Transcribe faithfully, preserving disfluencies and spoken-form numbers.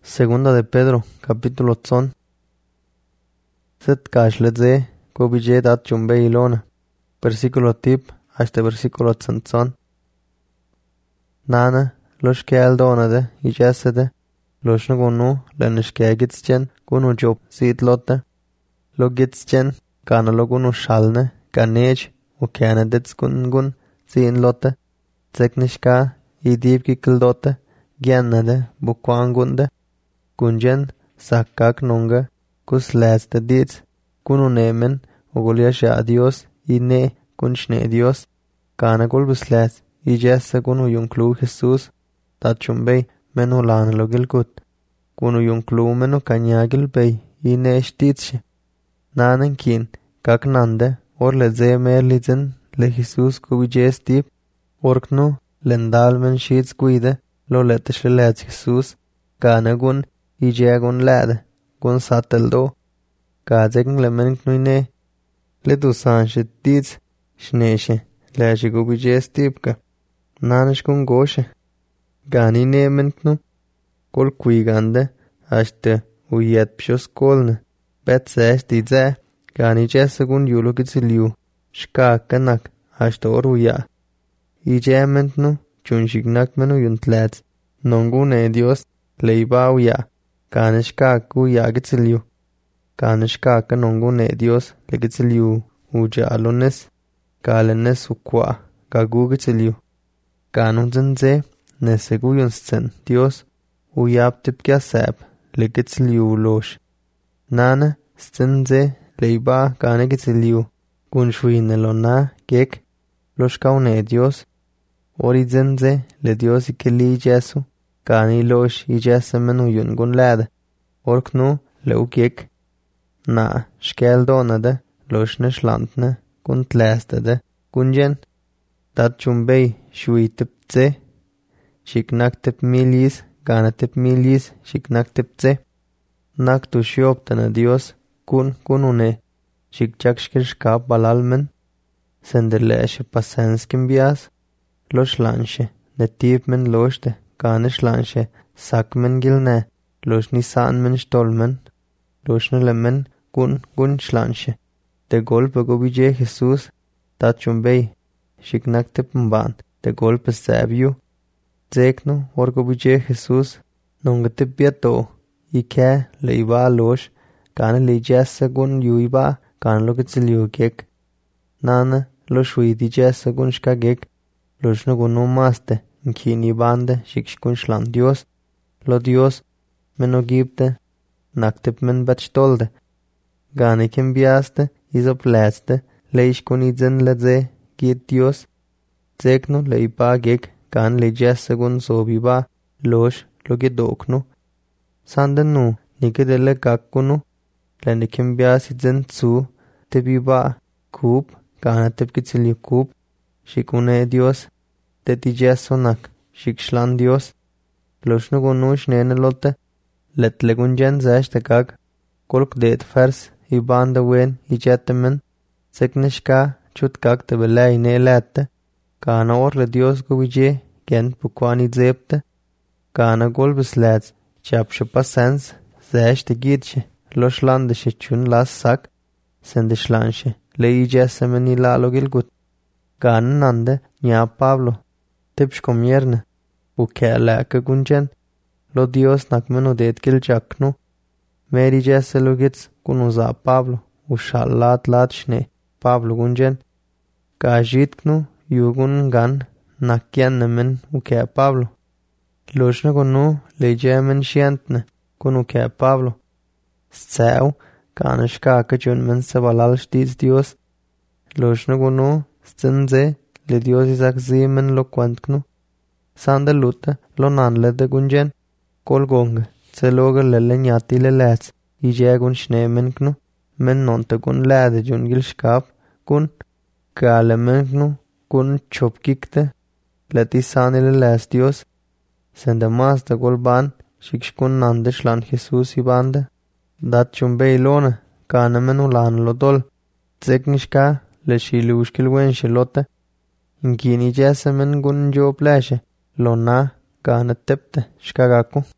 Segunda de Pedro, capítulo tson. Set kashletze, kobijet at chumbe ilona. Versículo tip, hasta versículo tson. Nana, los que aldonade, y jasede, los nugunu, lenish que gitschen, gunu job, sit lotte. Lo gitschen, kana logunu shalne, kanej, u kanadets gun gun, sin lotte. Zeknishka, i dib kikildote, giannade, bukwangunde. Kunjen, sakkak nunga, kus läste dits, kunu nemen, uguliasha a Dios, i ne, kunshne Dios, kana gulbus läs, i jesse kunu yunklu Jesus, tachumbei, menu lanalo gilgut, kunu yunklu menu kanyagil bei, i ne shtitsche. Nanen kin, kak nande, or le ze merlizen, le Jesus kubijes tip, orknu, lendal men shits guide, lo letes le läts Jesus, kana gun, i jagun lade, gun sateldo, kazegn le menknuine, le du sanshit dits, shneshe, leshi gubijes tipka, nanish gun goshe, gani ne menknu, kol kuigande, ashte uyet pshos kolne, bet sesh didze, gani jesse gun yulu gitziliu, shkakanak, ashte oruya, i jementnu, chunshignak menu yuntlats, nongune Dios, leiba uya, Kanishkak u ya gitziliu. Kanishkak nongune Dios le gitziliu u jalones. Kalenes u kwa kagu gitziliu. Kanunzenze neseguyunsten Dios u yaptip kiasab le gitziliu losh. Nana stenze leiba kane gitziliu. Kunshuine lona kek losh kaune Dios. Orizenze le Dios ikeli jesu. Kani losh i jesse menu yungun lade. Orknu leukik. Na, shkeldonade, loshne shlantne, kun tlästede, kunjen. Dat chumbei shuitip tse. Shiknak tip milis, gana tip milis, shiknak tip tse. Nak tu shioptana Dios, kun kunune. Shikchak shkirshkap balalmen. Senderleshe pasenskim bias. Losh lanshe, netip men loshte. Kanish lanshe, sakmen gilne, loshni sanmen stolmen, loshne lemen, gun gun schlanshe. De golpe gobije Jesus, tachumbei, shiknak tipmban, de golpe sabiu. Zeknu, or gobije Jesus, nungatip biato, ike leiba losh, kane leijesse gun yuiba, kane logitziliu gek. Nana, loshuidi jesse gun shkagek, loshne gunu maste. Kini bande shikshkunshlan Dios, lo Dios, meno gibte, naktip men betstolde. Ganikim biaste, isop läste, leishkun izen ledze, git Dios. Zeknu leipa gek, kan leijesse gun sobiba, losh, lo gidoknu. Sandenu, nikedele kakkunu, lenikim bias izen tsu, tebiba, kup, ganatip kitzili kup, shikune Dios. Tetijesonak, shikshlan Dios, loshnu gunush nenelote, letlegunjen zashtekak, kolk det fers, i banda wen, i jettemen, seknishka, chutkak te belay ne lette, kana orle Dios gubije, gent bukwani zepte, kana golbes lads, chapshe pasens, zashte gidche, loslandeshe chun las sak, sendishlanshe, le i jessemeni lalo gilgut, kana nande, nya Pablo, Tipsh komierne, u keleke gunjen, lo Dios nakmenu det giljaknu, meri jesse lugits kunuza Pablo, u shalat latshne, Pablo gunjen, ka jitknu, yugun gan, nakjennemen u ke Pablo. Loshne gunu, lejemen shientne, kunu ke Pablo. Sceau, kanishkake junmen se balal shtiz Dios. Loshne gunu, scenze, le Dios isak zimen lo quantknu. Sande lute lo nanle de gunjen. Kol gonge, tse loge lele nyati le lets. Ije gun shnemenknu. Men nonte gun lade jun gil shkap. Kun kale menknu. Kun chopkikte. Leti sani le les Dios. Sende mas de gol ban. Shikshkun nande shlan Jesus ibande. Dat chumbe ilone. Kane menu lan lo dol. Zeknishka le shilushkil wen shilote. Nkini jesse men gun jo pleshe, lo na, gana tepte, shkagaku.